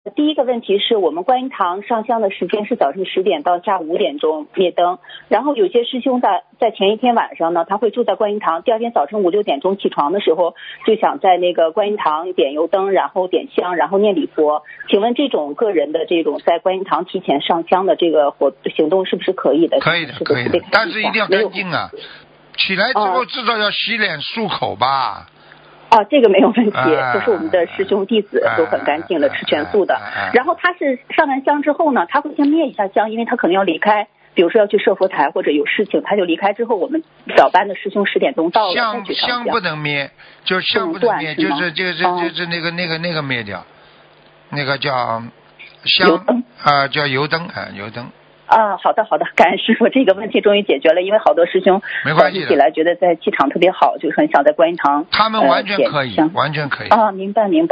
第一个问题是我们观音堂上香的时间是早晨10点到下午5点钟灭灯，然后有些师兄在前一天晚上呢，他会住在观音堂，第二天早晨5、6点钟起床的时候就想在那个观音堂点油灯，然后点香，然后念礼佛。请问这种个人的这种在观音堂提前上香的这个行动是不是可以的？ 可以的，可以的，但是一定要干净啊！起来之后至少要洗脸漱口吧。 这个没有问题，就是我们的师兄弟子都很干净的，吃全素的。然后他是上完香之后呢，他会先灭一下香，因为他可能要离开，比如说要去设佛台或者有事情，他就离开之后，我们早班的师兄10点钟到了再去上香。 香不能灭，就香不能灭，就是那个灭掉，那个叫香叫油灯油灯。 好的，感恩师傅，这个问题终于解决了，因为好多师兄一起来觉得在气场特别好，就很想在观音堂他们完全可以，完全可以。 明白。